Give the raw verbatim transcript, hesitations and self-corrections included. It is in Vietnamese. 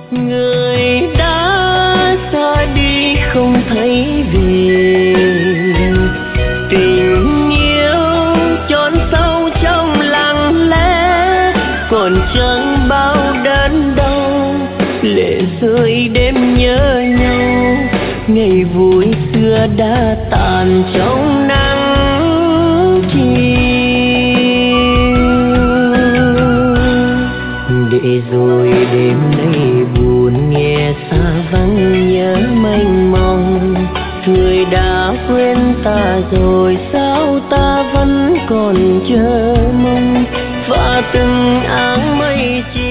Người đã xa đi không thấy về, tình yêu chôn sâu trong lặng lẽ, còn chẳng bao đớn đau, lệ rơi đêm nhớ nhau. Ngày vui xưa đã tàn trong nắng chiều, để rồi đêm nay buồn nghe xa vắng nhớ mênh mông. Người đã quên ta rồi sao ta vẫn còn chờ mong, và từng áng mây chiều